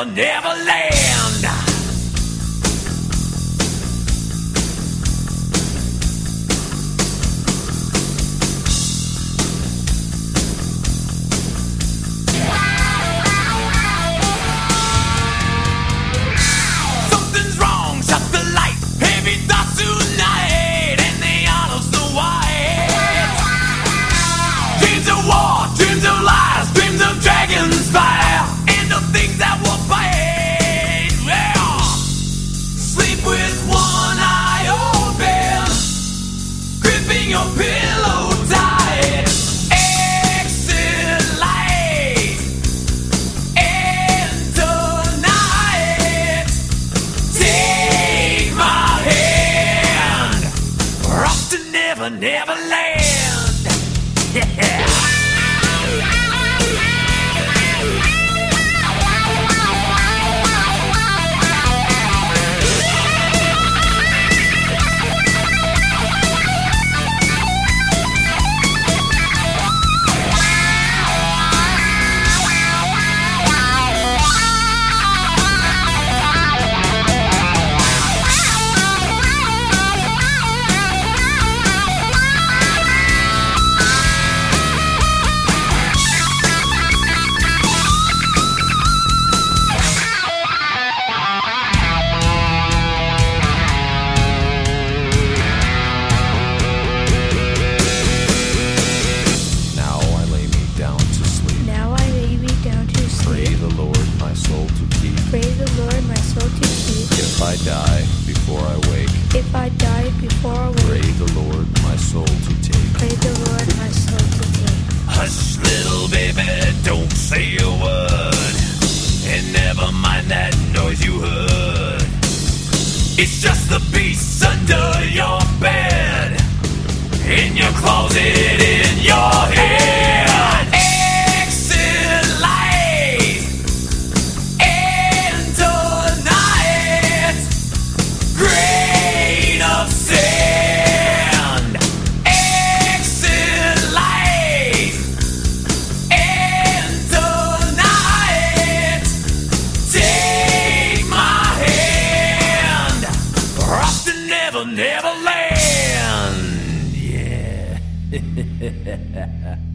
never, never land. Something's wrong, shut the light. Heavy thoughts tonight, and they are so white. Dreams of war, dreams of lies, dreams of dragons fire, and the things that will fight. Yeah. Sleep with one eye open, gripping your pillow tight. Exit light, and tonight, take my hand. We're off to never, never land. Yeah. If I die before I wake, If I die before I pray wake, the Lord my soul to take. pray the Lord my soul to take. Hush, little baby, don't say a word, and never mind that noise you heard. It's just the beast under your bed, in your closet, in your head. Exit light, and tonight, grain of sand. Exit light, and tonight, take my hand. We're off to never, never land. Yeah.